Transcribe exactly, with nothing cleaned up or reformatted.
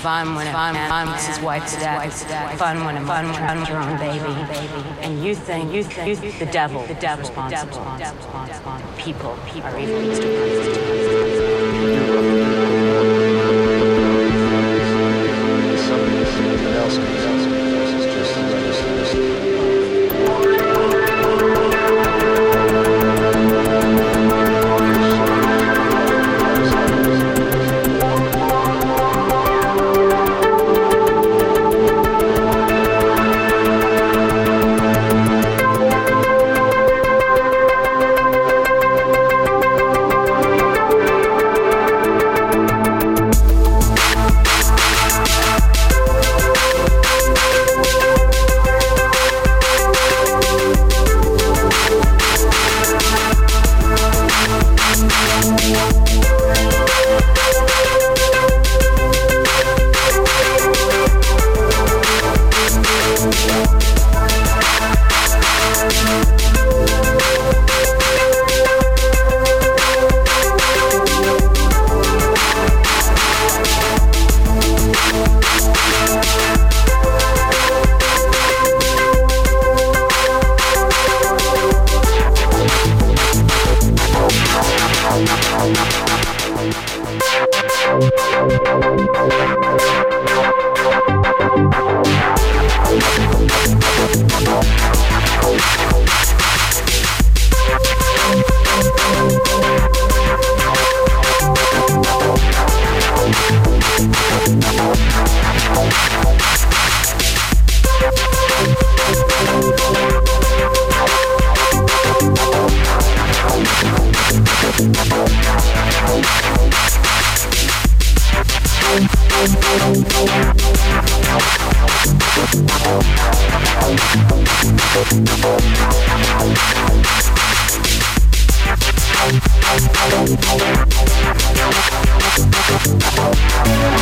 fun when fun fun is his wife's dead. Fun when a fun when your own baby. And you think you think the devil the devil responsible. People people are evil. Something else comes out. It's just We'll be right back.